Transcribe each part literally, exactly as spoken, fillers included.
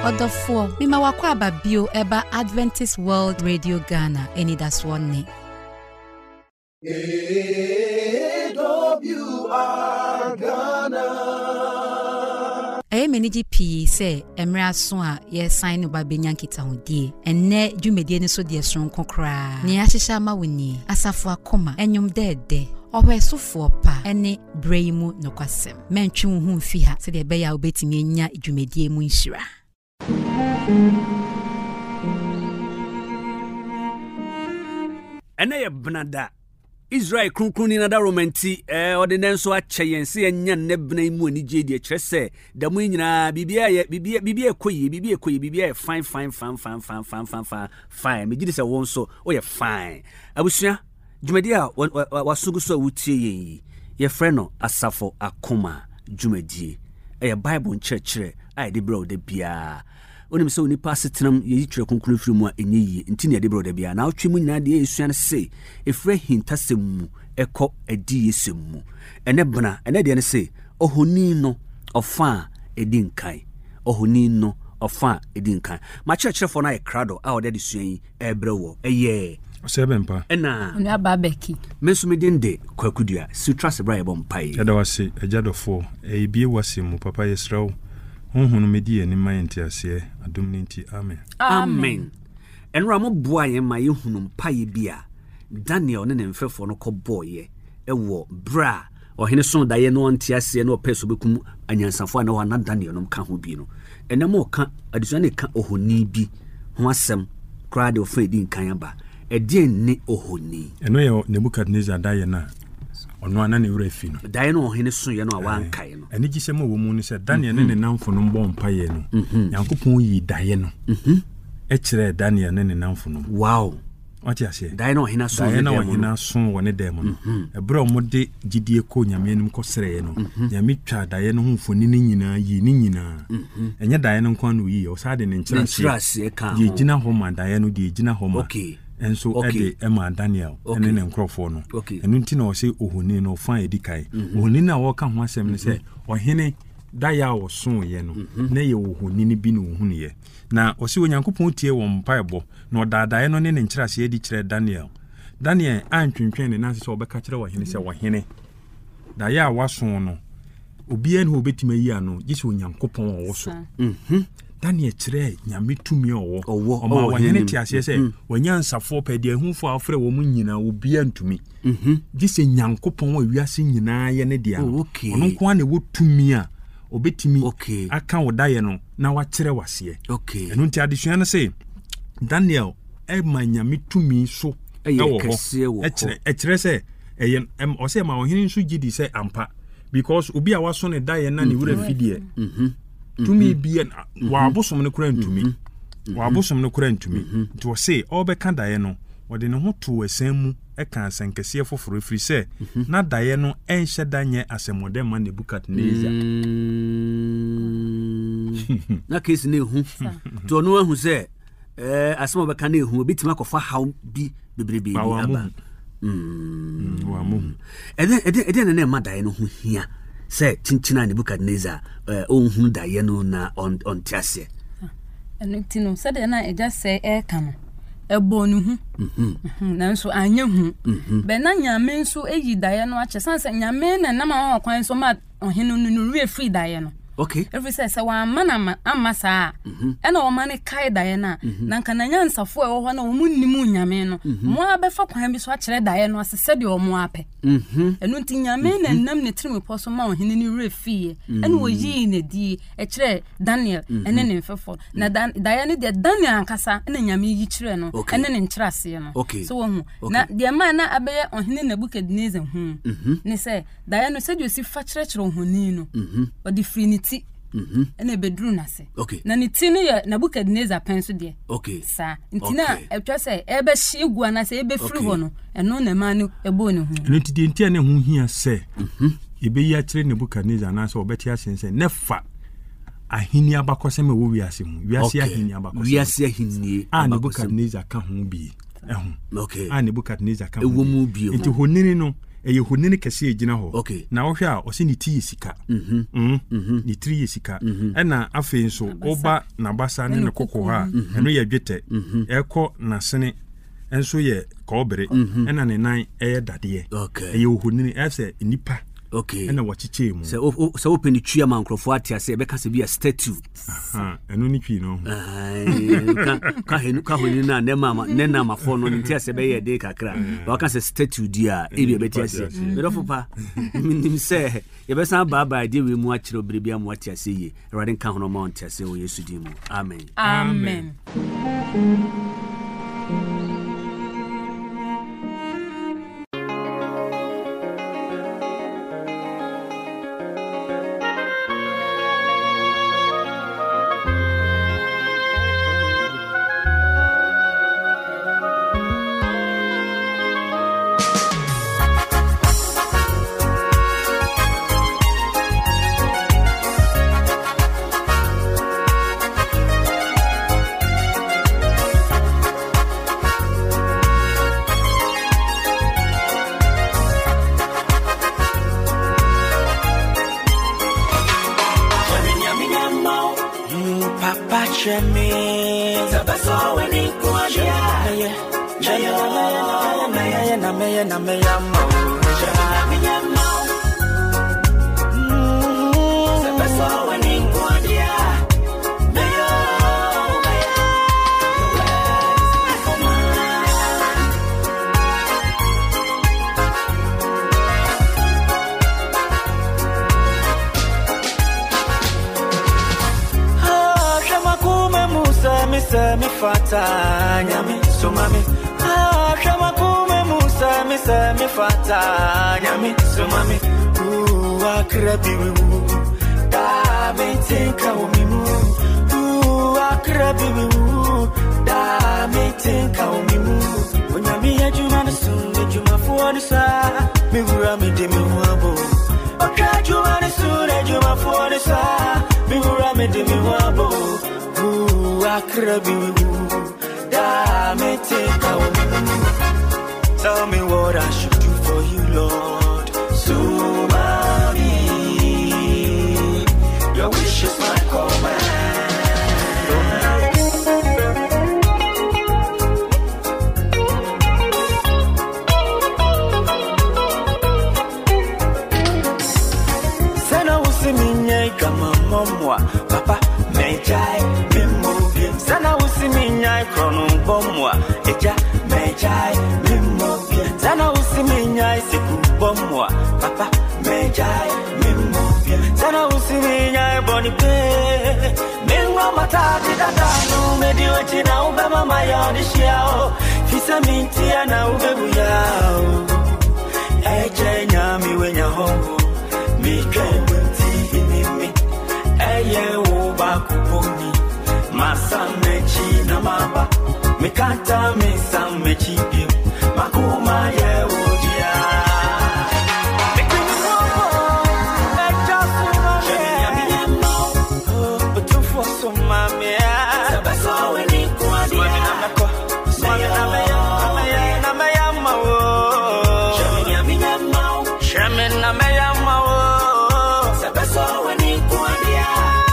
Odofo, mima wakwa ababio eba Adventist World Radio Ghana, eni das one. A W R Ghana. E meniji pi se emre aso a ye sign ba benya nkita hodie. Enne dwumedie ne so de son kokra. Ne ahihya ma woni. Asafo akoma enyum dede. Ohwesofo pa ene breimu nokwasem. Mentwe hu mfi ha se de be ya obetimi enya dwumedie mu nhira. Ene ye bnada Israel krunkuni na da romanti eh ordinance a cheyense enya ne bna mu ani gye kyerese da mu nyina bibia ye bibia bibia koyi bibia koyi bibia fine fine fine fine fine fine fine fine fine me gidi se won so o ye fine abusua dwumadi a wasugu so wutie yi ye frɛ no asafo akoma dwumadi eh bible nkyerɛkyerɛ a de bro de bia onim se oni pass tenam ye yitwe konkuru firi mu a enye yi nti ne de bro de bia na otwe mu nyina de esua ne se efre hintasem mu ekɔ adi yesem mu ene bna ene de ne se ohoni no ofa edi nkai ohoni no ofa edi nkai ma kyerɛkyerɛfo na ye krado a ode de sua yi ebre wo eye Osebempa ena onu ababeki menso dende kwakudua sutrase bra ye bompai yada wase ajadofo e bie wase mu papa yesraw honhonu medie ni mayenti ase adom ninti amen amen enra mo boa ye ma ye hunu mpaye bia Daniel ne ne mfefo no kɔbɔye ewo bra ohene so da ye no nti ase no peso bekum anyansafo na wana Daniel no ka ho bi no enam o ka adisua ne ka ohoni bi ho asɛm kra de ofa edi nkan ba edi ne ohoni eno ye Nebukadnezar da ye na ono ana ne wura fi no da ye no ohene so ye no awan kai no eni gisem wo mu ni se Daniel ne ne namfo no mbɔ mpaye no Yankopɔn yi da ye no e kyerɛ Daniel ne ne namfo no wow Wati ase dai no hina so dai no hina so woni dem no ebro mo de gidie ko nyame enum ko sere no nyame twa dai no humfoni ni nyina yi ni nyina enye dai no kwa no yi o sa de ne nkyira se ka ye gina ho ma dai no de gina ho ma okay enso ede ema Daniel ene ne nkrofo no enu nti na o se ohoni no fa edikai ohoni na wo ka ho asem ne se ohene daya wo so ye no na ye ohoni ni bi no ohunu ye na o se Onyankopɔn tie wo mpaebo na odadae no ne ne nkyerase edi kyerɛ Daniel Daniel antwentwen ne nanse se obeka kyerɛ wo hene se wo hene daya waso no obi en ho betima yi ano gise Onyankopɔn wo so mhm Daniel kyerɛ nyame tumi owo oma wo hene ti ase se wanyansafo pɛde ahufo afrɛ wo mu nyina obi antumi mhm gise Nyankopɔn wa wiase nyina ye ne dia ono nko na wo tumi a obetimi okay aka wodaye no na wa kyerɛ wase okay enu nti adesua no se Daniel e manyame tumi so ewo ho e kyerɛ e kyerɛ se e o se ma ohene nso gidi se ampa because obi a waso ne daye na ne wura fidie mhm tumi bia wa abosom ne kura ntumi wa abosom ne kura ntumi nti o se obeka daye no wode ne ho to asan mu e kan sankese foforo firi se na daye no enhye danye asemode ma Nebukadnezar na kesi ne hu to no hu se eh asemo beka ne hu obitima kofa haw bi bebrebe bi aba mm wa mu ede ede ede ne ma daye no hu hia se chinchina Nebukadnezar eh ohun daye no na on on tiase enu tino se de na eja se e kan ebonu hu mhm nanso anya hu be na nyame nso eyi daye no ache sanse nyame na na ma kwan so ma ohenu no re free daye no okay every say say wa mana amasa ena o mane kai daye na na nka na nyansafo e wo ho na wo munnimu nyame no mo abefa kwan bi so akere daye no asese de o mo ape mhm enu nti nyame na nam ne trim poso ma ohene ni re free ena wo yi na di e kire Daniel ene ne mfefo na daye ne de Daniel ankasa ena nyame yi kire no ene ne nkyerase no so wo hu na de ma na abeye ohene Nebukadnezar hu ne say daye no se de osi fa kire kire ohoni no o di free ti mhm ene bedru na se na ni ti ne ya Nebukadnezar penso de okay sa ntina etwa se ebe hye gu ana se ebe firi ho no eno na ma ne ebo ne hu ene ti de ntia ne hu hia se mhm ebe ya kire Nebukadnezar na se obeti asense nefa ahini abakose me wo wiase hu wiase ahini abakose wiase ahini a Nebukadnezar ka hu bi ehun okay a Nebukadnezar ka hu mu bi nti honini no e honini kese e gina ho okay na wo hwe a o se ni ti sika mhm mhm ni tri sika e na afei nso oba na basa ne ne kokko ha eno ye dwete e ko na sene enso ye kobere e na ne nan e ye dade okay e honini e se nipa okay ena wachiche mu se o se open twa mankrofo atia se be ka se bi a statue aha eno ni twi no ka ka henu ka honu na ne mama ne na mafo no ntia se be ye de kakra ba ka se statue di a e bi be tia se be do fopa minim se ye be san ba ba de we mu a kire obiribia mu atia se ye Awurade ka hono ma ontia se o Yesu di mu amen amen me fata nyami so mami ah shama kume musa me se me fata nyami so mami u akrabi wu da me tinka wo mi mu u akrabi wu da me tinka wo mi mu onyami ajuma na sunde juma fo ni sa mi wura me de mi wabo okra juma na sunde juma fo ni sa mi wura me de mi wabo akrabi da me take away. Tell me what I should do for you, Lord. So mommy, your wish is my command. Sana usiminya kama momwa papa mejai sana usiminya krono bomwa eja mejai mimobia sana usiminya siku bomwa papa mejai mimobia sana usiminya bonipe menwa matati dadano medio china ube mama yoni shiao fisa mintia na ube buyao eja nyami wenya hongo mikemwe mtihimi eye uba kuponi Masamechi na mamba Mikata mesamechi bim Makuma ye ujia Mikini momo Eja suma mea Shemi mo Utufu suma mea Sabaso weni kuadia Swami na meko Swami na mea Nameya nameya mawo Shemi ya minya mao Shemi na mea mawo Sabaso weni kuadia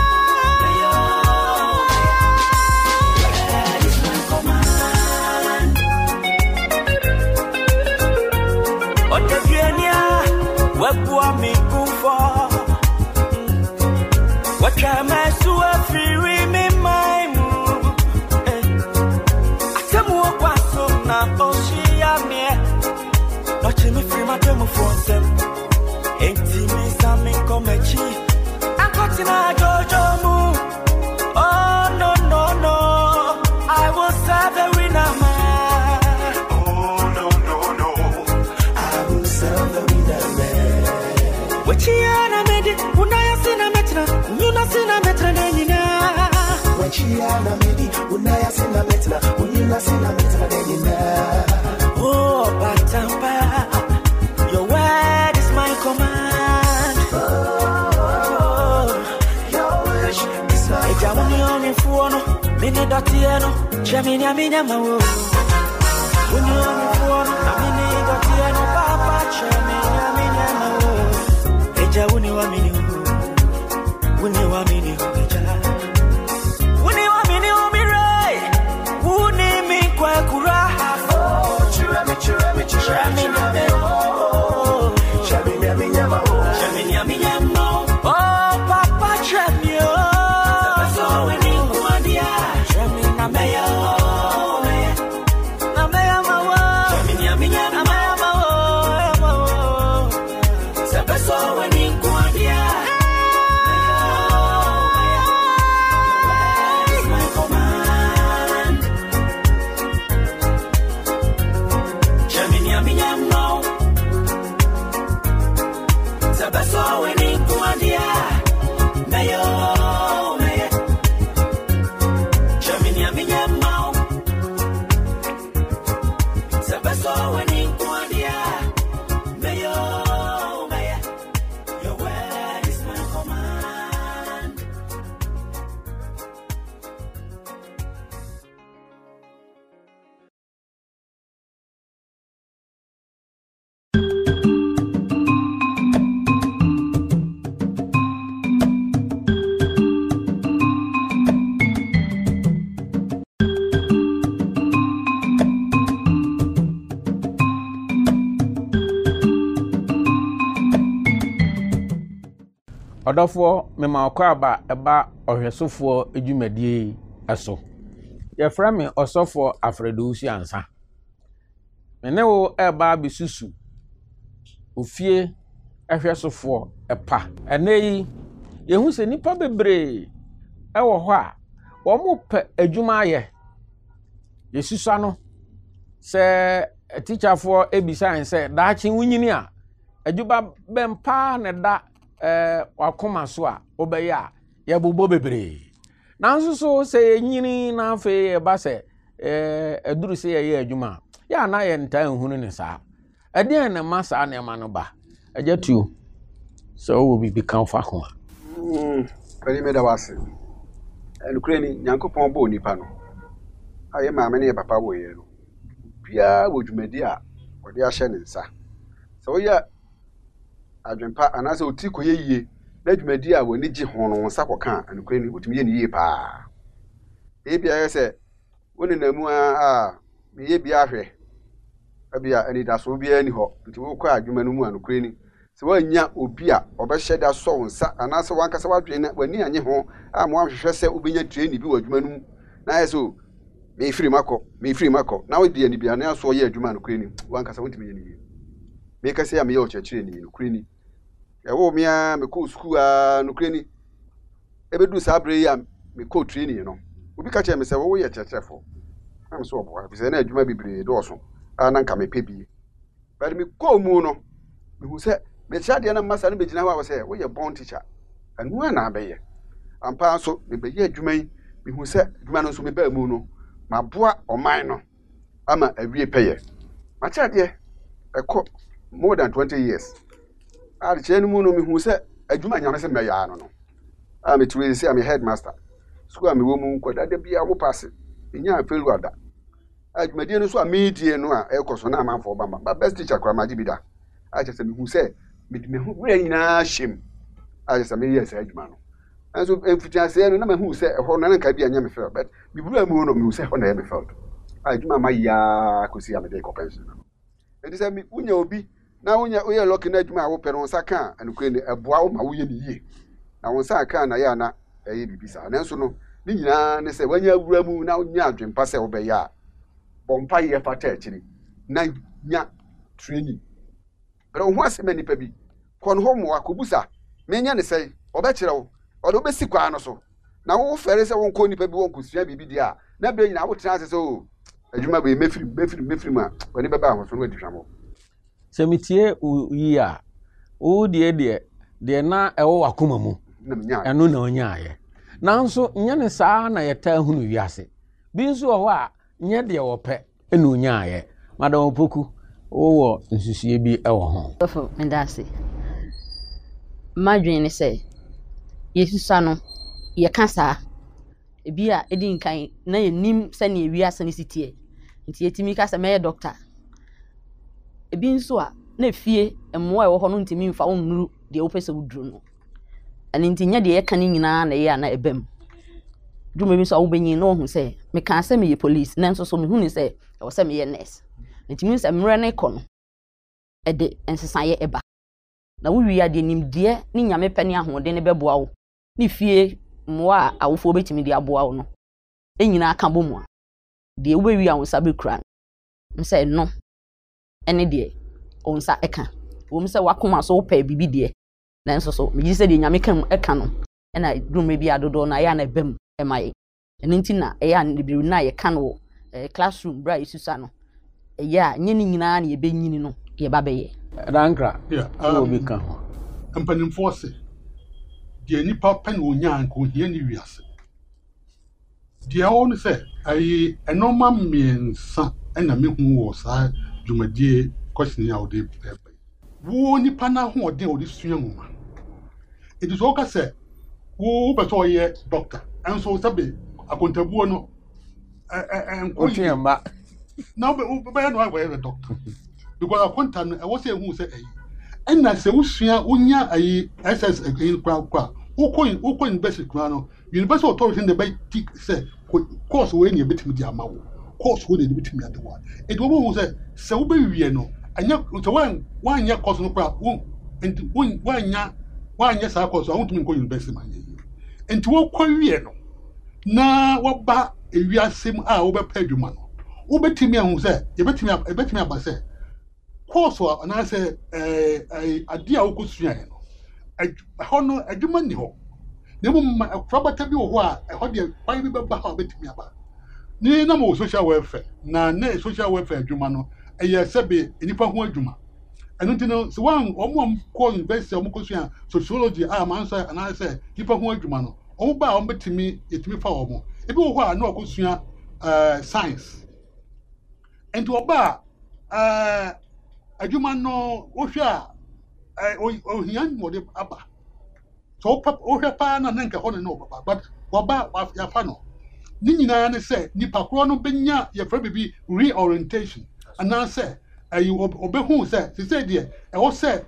Webwa mi kufo Wakama suwa free mi maimu Atemu wakwa suna oshi ya mie Noche mi free matemu fonsem Enti mi sami komechi Ankoti na jojo mu Oh no no no I will serve the winner man Oh no no no I will serve the winner man Wachiana medi, unaya sina metra, unyuna sina metra nenina. Wachiana medi, unaya sina metra, unyuna sina metra nenina. Oh, Batampa, your word is my command. Oh, your wish is my command. Ejamuni oni fuono, mini datieno, jamini aminya mawo. Uni oni fuono, mini datieno, papa chemi. Wuni wa mini umeja. Wuni wa mini umire. Wuni mi kwa kuraha. Oh, chira mi chira mi chira mi nyame oh. Chami nyami nyama oh. Chami nyami nyama oh. Papa chami oh. Sabaso weni kuandia. Chami na meya oh. Na meya mawa. Chami nyami nyama oh. Sabaso weni kuandia. Sabaso weni kuandia. Mayo mayo. Chamini aminya mau. Sabaso weni kuandia. Mayo mayo. Your word is my command. Odofo me ma kwa ba eba ohwesofo edwumadie eso ye fra me osofo Afredusi ansa me ne wo eba bisusu ofie ehwesofo epa eneyi ye hu se nipa bebre ewo ho a wo mo pe adwuma ye yesusu ano se teacher for ebisa se daachi wunyini a adwuba bempa ne da eh wakoma so a obeya a ye bobo bebre nanso so se nyini na afi e ba se eh eduru se ye adwuma ya na ye nta ehunu ne sa ade na masa na ma no ba agatu so wo bi kan fa ho mm kali me da wase enukreni nyankopon bo nipa no aye ma me ne papa wo ye no bia wo dwumadi a ode ahye ne nsa so ya adwempa anase oti koye yie na dwumadi a woni gi ho no nsa koka anukwani wotumi ye ne yie pa e bia ye se woni namu a me ye bia hwe abia ani da so bia ni ho nti wo kwa adwuma no mu anukwani se wanya obi a obehye da so nsa anase wankasa wadwe na wani anye ho a mo ahwehwe se obenya train bi wa adwuma no mu na ye so me free mako me free mako na we bia ni bia na so ye adwuma anukwani wankasa wotumi ye ne yie me ka se ya me yo chechire ni anukwani ewo mia me ko school a nukreni ebedu sabre ya me ko training no obi ka che me se wo ye chechefo am so obo bi se na adwuma bibre do so ana nka me pebi but me ko mu no me hu se me cha de na masa no begina wa se wo ye born teacher anu ana abeye ampa so me be ye adwuma yi me hu se adwuma no so me ba mu no maboa oman no ama awie peye ma cha de eko more than twenty years ari chenu mu no me hu se adwuma nyame se me ya no no a me tuwe se am headmaster school am wo mu kwada da bia wo pass nya felu ada adwuma die no so a medie no a ekoso na amanfo ba ba best teacher kwa maji bida a che se me hu se me me hu we nyina shem a che se me yes adwuma no anso emfitia se no na me hu se ho na nka bia nya me fel but me buru amu no me hu se ho na ya me fel adwuma ma ya kosi am de compensation no enti se me unya obi na unya uye loki na adwuma wo pe no saka anukwene eboa wo ma wo ye ne yie na won saka na ya na eye bibisa nanso no ni nyina ne se wanya awura mu na unya adwempa se wo be ya bompa ye fata akiri na nya training pero ho asema nipa bi kon ho mo akobusa menya ne sei obekire wo o do besi kwa no so na wo fere se won ko nipa bi won kusua bibi dia na be nyina wo tena se so adwuma be mefiri mefiri mefiri ma woni beba ho so no adihwamo semitie yi a o de de de na ewo wakoma mu eno na onyaaye nanso nya ne saa na yeta hunu wiase bi nso ho a nya de wo pe eno onyaaye madam poku o wo nsusuye bi ewo ho ofo ndase madwen ne se yesusa no ye kasa ebi a edi nkan na ye nim se na wiase ne sitie nti yetimi kasa me doctor ebi nso a na fie emmoa ewo ho no ntimi mfa wonnuru de wo pese wuduru no ɛne nti nya de yɛka ne nyinaa na yɛ ana ɛbam dwuma bi so a wobɛnyi na ɔhu sɛ meka sɛ meyɛ police nanso so mehu ne sɛ ɛwɔ sɛ meyɛ nurse nti mehu sɛ mmerɛ ne kɔ no ɛde nsesayɛ ɛba na wo wi ade nimdeɛ ne nyame pɛ ne ahoɔden ne bɛboa wo ne fie mmoa a awofoɔ bɛtumi de aboa wo no ɛnyina aka bɔ mu a deɛ wobɛwi a wo nsa bɛkura no sɛ no ɛne deɛ wo nsa ɛka wo sɛ wakoma so wopɛ bibi deɛ nanso so megye sɛ deɛ nyame ka ɛka no ɛna dwuma bi adodo na yɛ na ɛbam ɛma yɛ ɛno nti na ɛyɛ a ne biribi na yɛka no wɔ classroom bra yɛsusa no ɛyɛ a nye ne nyinaa na yɛbɛnyini no yɛba bɛyɛ Dankra. Yeah. Wo Um, bi ka ho. mpanimfoɔ se deɛ nipa pɛ na onya nka ohia ne wiase deɛ ɛwɔ no sɛ ayi ɛnɔma mmiɛnsa ɛna mehu wɔ saa dwumadie kɔhyene a wɔde ɛbɛ wo nipa no ahoɔden a wɔde sua nwoma ɛti sɛ wɔka sɛ wo wopɛ sɛ ɔyɛ doctor ɛnso sɛbe akontabuo no nkɔ Otua mba. na wobɛyɛ no ayɛ doctor because akonta no ɛwɔ sɛ ɛhu sɛ ɛyi ɛna sɛ wosua wonya ayi ss ɛyi kora kora wokɔ wokɔ university kora no university authority no bɛ ti sɛ course wei ne yɛbɛtumi de ama wo course wei ne yɛbɛtumi ade wo a ɛti wɔbɛhu sɛ sɛ wobɛwie no ɛnyɛ sɛ woanyɛ course no kora nti woanya woanyɛ saa course a wontumi nkɔ university ma nyɛ yie nti wokɔ wie no na wɔba ewiasɛm a wobɛpɛ adwuma no wobɛtumi ahu sɛ yɛbɛtumi yɛbɛtumi aba sɛ course a anaasɛ ɛɛ ade a wokɔsuaeɛ no ɛhɔ no adwuma nni hɔ na mmom ma ɛkorabata bi wɔ hɔ a ɛhɔ deɛ kwan bi bɛba hɔ a wobɛtumi aba ne nam wɔ social welfare na na social welfare adwuma no ɛyɛ sɛbe nnipa ho adwuma ɛno nti no sɛ wɔn wɔn a kɔ university a wɔkɔsua sociology a amanso anaasɛ nnipa ho adwuma no wɔn ba a wɔn bɛtumi yɛtumi fa wɔn ebi wɔ hɔ a na wɔkɔsua ɛɛ science nti ɔba a ɛɛ adwuma no wohwɛ a ohia wɔde aba so wohwɛ paa na nanka hɔ ne na ɔbaba but wɔba yɛafa no ne nyinaa ne sɛ nipa korɔ no bɛnya yɛfrɛ bibi reorientation anaasɛ ɛyi ɔbɛhu sɛ sɛ deɛ ɛwɔ sɛ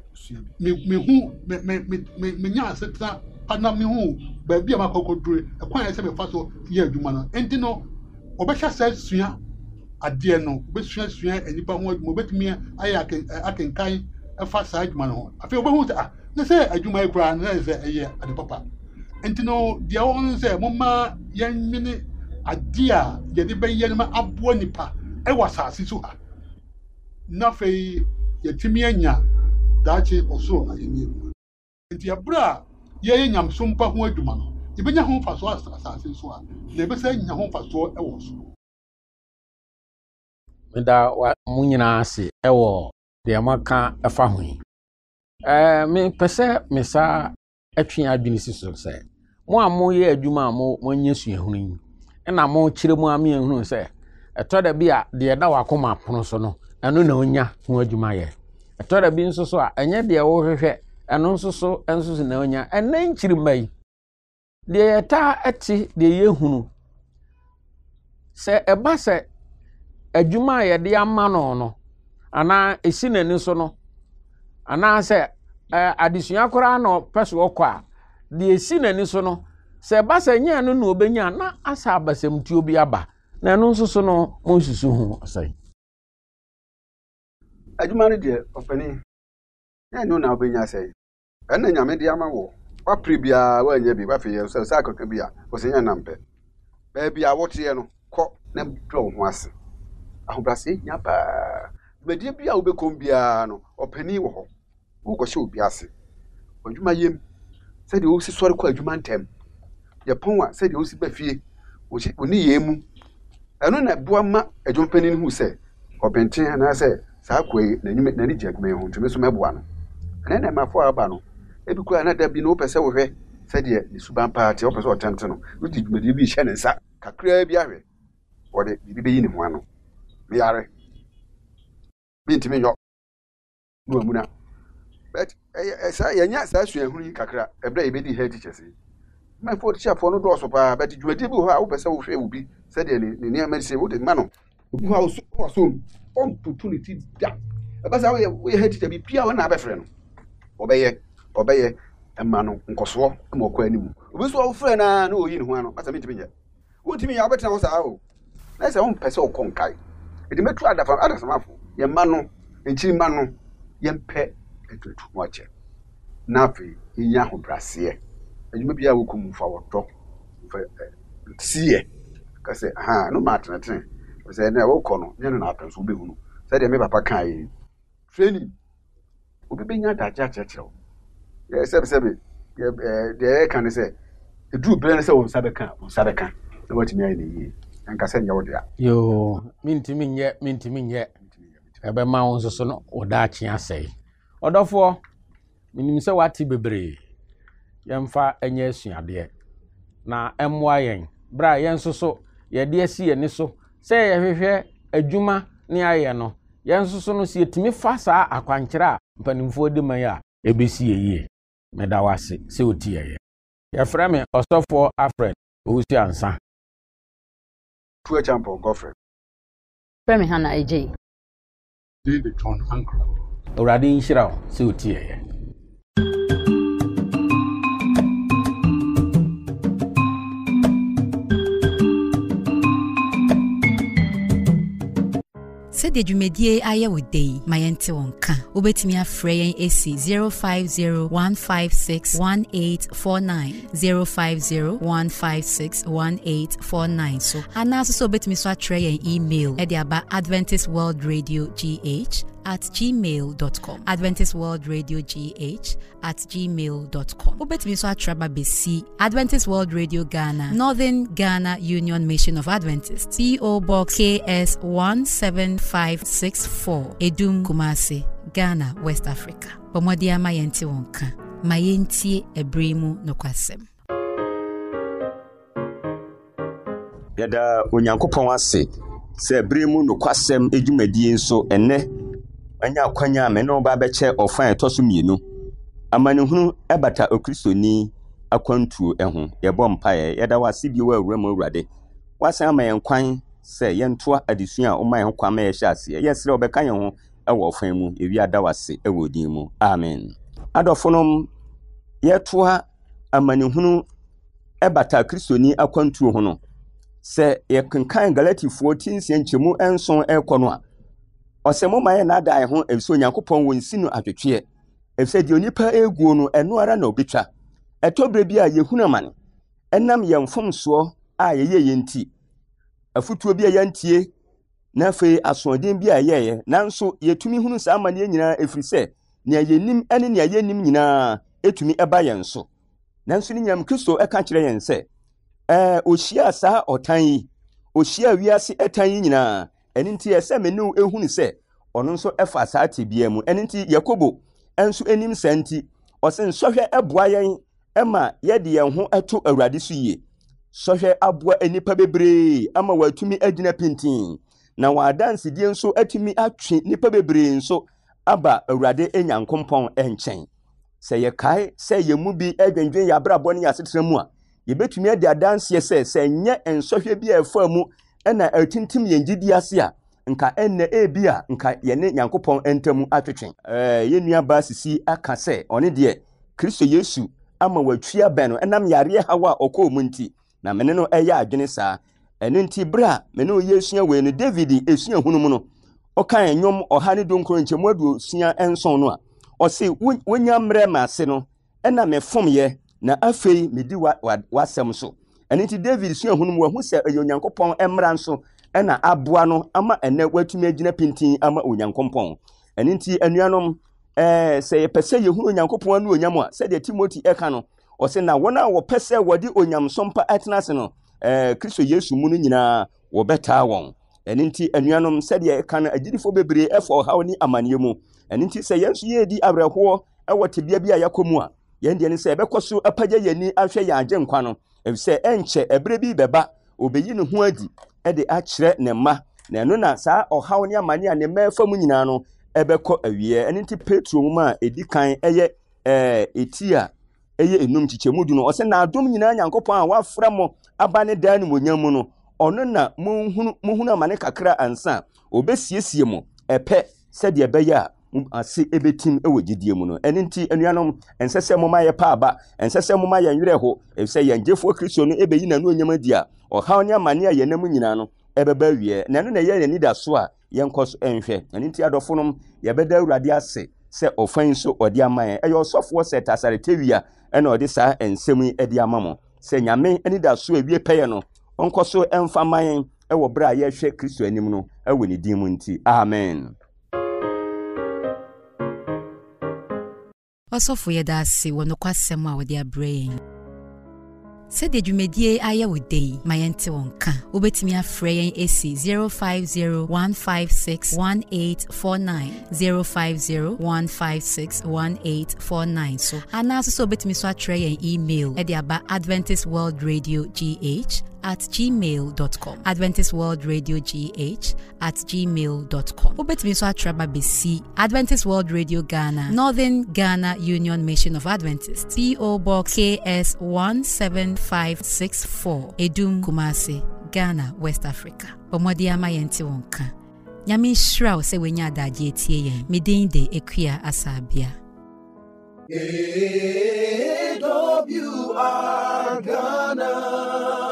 mehu menya asetena pa na mehu baabi a makɔkɔdure ɛkwan yɛ sɛ mefa so yɛ adwuma no enti no ɔbɛhyɛ sɛ sua adeɛ no wobɛsua sua nipa ho adwuma wobɛtumi ayɛ akenkan ɛfa saa adwuma no ho afei wobɛhu sɛ ah ne sɛ adwuma yi koraa na sɛ ɛyɛ ade papa nti no deɛ wɔn no sɛ momma yɛnwene adeɛ a yɛde bɛyɛ no ma aboa nipa ɛwɔ asase so ha na afei yɛtumi anya daakye ɔsoro ahenni adwuma nti ɛberɛ a yɛyɛ nyamso mpa ho adwuma no yɛbɛnya ho mfasoɔ asase so a na yɛbɛsɛ nya ho mfasoɔ ɛwɔ soro Meda mo nyinaa ase ɛwɔ deɛ maka ɛfa ho yi. Eh me pɛsɛ me saa atwe adwene si so sɛ mo a mo yɛ adwuma a mo mo nyɛ suahunu yi ɛna mo kyerɛ mu a me ehunu sɛ ɛtɔ da bi a deɛ da wakoma pono so no ɛno na onya ho adwuma yɛ. Ɛtɔ da bi nso so a ɛnyɛ deɛ wo hwehwɛ ɛno nso so ɛnso so na onya ɛnɛ nkyirima yi deɛ yɛta ɛte deɛ yɛhunu sɛ ɛba sɛ adwuma a yɛde ama no no ana esi n'ani so no ana sɛ adesua koraa na ɔpɛ so ɔkɔ a de esi n'ani so no sɛ ba sɛ nyɛ no na obenya na asa abasamtuo bi aba na ɛno nso so no mo nsusu ho ɔsɛn adwuma no deɛ ɔpani nyɛ no na obenya sɛ ɛna nyame de ama wo wapre bia wanya bi wafe yɛ sɛ sɛ akɔka bi a wɔsɛ nya nampɛ baabi a wɔteɛ no kɔ na dɔ ho ase ahobrase nya paa dwumadie bi a wobɛkɔm biara no ɔpani wɔ hɔ wokɔhyɛ obi ase adwuma yam sɛdeɛ wosi sɔre kɔ adwuma ntɛm yɛpɔn a sɛdeɛ wosi ba fie woni yɛ mu ɛno na boa ma adwuma pani no hu sɛ ɔpɛnten anaasɛ saa kɔi n'anim n'ani gye adwuma yi ho ntumi so mɛboa no ɛnɛ na mafo aba no ebi kora na da bi no wopɛ sɛ wohwɛ sɛdeɛ ne suban paa te wopɛ sɛ ɔtɛnte no wodi dwumadie bi hyɛ ne nsa kakraa bi ahwɛ wɔde biribi bɛyi ne ho ano meyare bintimi nyɔ no amuna but eh saa yɛnya saa suahunu yi kakra ɛbrɛ yɛbɛdi head teachers yi my for teacher for no dɔɔso paa but dwumadie bi hɔ a wopɛ sɛ wohwɛ obi sɛdeɛ ne ne nneɛma sɛ wode ma no obi hɔ a wɔso opportunity da ɛbɛ sɛ woyɛ woyɛ head teacher bi pia wo na abɛfrɛ no ɔbɛyɛ ɔbɛyɛ ɛma no nkɔsoɔ ma ɔkɔ anim obi so ɔfrɛ na na oyi ne ho ano asa metimi nyɛ wotimi nyɛ abɛtena wo saa o na sɛ wo mpɛ sɛ ɔkɔ nkae ɛdi metu adafa adasamafo yɛma no nkyiri ma no yɛmpɛ atutu mu akyɛ na afei yɛnya ahobraseɛ adwuma bi a wɔkɔ fa wɔdɔ fa siɛ ka sɛ aha no ma atenatene sɛ na wɔkɔ no nyɛ no na apɛ so wobɛhu no sɛ deɛ me papa kaa yi training obi bɛnya adagye akyerɛkyerɛ wo yɛ sɛbe sɛbe deɛ ɛka ne sɛ ɛduru berɛ ne sɛ wo nsa bɛka wo nsa bɛka na watumi ayɛ ne yie anka sɛ nyɛ wo dea yo mentimi nyɛ mentimi nyɛ ɛbɛma wo nso so no wo daakye asɛe ɔdɔfoɔ menim sɛ wate bebree yɛmfa ɛnyɛ asuadeɛ na ɛmmoa yɛn berɛ a yɛn nso so yɛde asi yɛne so sɛ yɛhwehwɛ adwuma ne ayɛ no yɛn nso so no sɛ yɛtumi fa saa akwankyerɛ a mpanimfoɔ de man a ɛbɛsi yɛ yie meda wase sɛ ɔti yɛyɛ yɛfrɛ me ɔsɔfoɔ Alfred owusu ansa tuo champo Godfrey frɛ me Hannah Ejay David John Ankara Awurade nhyira wo sɛ ɔti yɛyɛ Sede dwumadie ayɛ wo dei ma yɛnte wɔn ka wobɛtumi afrɛ yɛn esi zero five zero one five six one eight four nine zero five zero one five six one eight four nine so anaaso so wobɛtumi so atwerɛ yɛn email ɛde aba Adventist World Radio G H at gmail dot com Adventist World Radio G H at gmail dot com wobɛtumi so atwerɛ ba besi Adventist World Radio Ghana Northern Ghana Union Mission of Adventists P O Box K S one seven five six four Edum Kumasi Ghana West Africa Bomodi ama yɛnte wɔn ka ma yɛntie ɛberɛ mu nokwasɛm yɛda Onyankopɔn ase sɛ ɛberɛ mu nokwasɛm edwumadie nso ɛnɛ anya akwanya me no ba bɛkyɛ ɔfan ɛtɔ so mienu amanehunu ɛbata okristoni akwantuo ɛho yɛbɔ mpae yɛda wase bi wa awura mu awurade wasan ama yɛn kwan sɛ yɛntoa adesua a ɔma yɛn kwa ma yɛhyɛ ase yɛsrɛ ɔbɛka yɛn ho ɛwɔ ɔfan mu ewi ada wase ɛwɔ din mu amen adɔfonom yɛtoa amanehunu ɛbata kristoni akwantuo ho no sɛ yɛkenkan Galatifoɔ tinsia nkyɛmu ɛnson ɛkɔ no a ɔsɛ mo ma yɛ nada yɛ ho efisɛ Onyankopɔn wɔ nsi no atwetwe efisɛ deɛ onipa eguo no ɛno ara na obetwa ɛtɔbrɛ bi a yɛhunu amane ɛnam yɛn fomsoɔ a yɛyɛ yɛnti afutuo bi a yɛntie na afei asoɔden bi a yɛyɛ nanso yɛtumi hunu saa amane nyinaa efiri sɛ nea yɛnim ɛne nea yɛnim nyinaa etumi ɛba yɛn so nanso ne nyam Kristo ɛka kyerɛ yɛn sɛ ɛɛ ohyia saa ɔtan yi ohyia wiase ɛtan yi nyinaa ɛne nti ɛsɛ menu ehunu sɛ ɔno nso ɛfa saa tebia mu ɛne nti Yakobo ɛnso enim saa nti ɔsɛ nsɔhwɛ ɛboa yɛn ɛma yɛde yɛn ho ɛto Awurade so yie sɔhwɛ aboa enipa bebree ama watumi agyina pintin na wadansedie nso atumi atwe nipa bebree nso aba Awurade Enyankompɔn ɛnkyɛn sɛ yɛkae sɛ yɛmu bi ɛdwendwen yɛabrabɔ ne yɛasetena mu a yɛbɛtumi ade adanseɛ sɛ sɛ nyɛ nsɔhwɛ bi a ɛfa mu ɛna atintim yɛn gidi ase a nka ɛnɛ ebi a nka yɛne Nyankopɔn entamu atwetwen ɛɛ yɛnua ba sisi aka sɛ ɔne deɛ Kristo Yesu ama watwia bɛn no ɛnam yareɛ hawa ɔkɔ mu nti na mene no ɛyɛ adwene saa ɛno nti bra mene o yɛsua wei no David esua hunu mu no ɔkan nnwom ɔha ne donkro nkyɛmu aduosia ɛnson no a ɔse wonya mmerɛ ma ase no ɛna mefom yɛ na afei medi wasɛm so ɛno nti David sua hunu mu wahu sɛ ɛyɛ Onyankopɔn ɛmmra nso ɛna aboa no ama ɛnɛ watumi agyina pintin ama Onyankopɔn ɛno nti anuanom ɛɛ sɛ yɛpɛ sɛ yɛhunu Onyankopɔn anu onyam a sɛdeɛ Timoti ɛka no ɔsɛ na wɔn a wɔpɛ sɛ wɔde onyamsɔmpa ɛtena ase no ɛɛ Kristo Yesu mu no nyinaa wɔbɛtaa wɔn ɛno nti anuanom sɛdeɛ ɛka no agyidifo bebree ɛfa ɔhaw ne amanneɛ mu ɛno nti sɛ yɛn nso yɛredi awerɛhoɔ ɛwɔ tebea bi a yɛakɔ mu a yɛn deɛ ne sɛ ɛbɛkɔ so apagya yɛn ani ahwɛ yɛn agye nkwa no efisɛ ɛnkyɛ ɛberɛ bi bɛba obeyi ne ho adi ɛde akyerɛ ne mma na ɛno na saa ɔhaw ne amane a ne mma ɛfa mu nyinaa no ɛbɛkɔ awie ɛno nti Petro mu a ɛdi kan ɛyɛ ɛɛ eti a ɛyɛ enum kyikyɛmu du no ɔsɛ na adom nyinaa Nyankopɔn a wafra mo aba ne dan ne monyam mu no ɔno na monhunu monhunu amane kakra ansa obesiesie mo ɛpɛ sɛdeɛ ɛbɛyɛ a ase ebetim ewo gidie mu no ene nti anuanom ensese moma ye pa aba ensese moma ye nwere ho efse ye ngefo Kristo no ebeyi na no onyama dia ohaw ne amane a ye nam nyina no ebeba wie na no na ye ni da so a ye nkos enhwe ene nti adofonom ye beda awurade ase se ofan so odi aman e yo sofo set asare tewia ene odi sa ensem edi amamo se nyame eni da so ewie peye no onkoso emfa man e wo bra ye hwe Kristo anim no e wo ni din mu nti amen. Osofo yeda ase wono kwasem a wodi abrain se de dwumedie aye wodei mayente wonka obetimi afre yen esi zero five zero one five six one eight four nine zero five zero one five six one eight four nine so ana so obetimi so atre yen email e de aba Adventist World Radio G H at gmail dot com Adventist World Radio G H at gmail dot com obetimi so atraba besi Adventist World Radio Ghana Northern Ghana Union Mission of Adventists P O Box K S one seven five six four Edum Kumasi Ghana West Africa omodi amayenti wonka nyame shraw se wenya adaje etie yen medin de ekua asabia A W R Ghana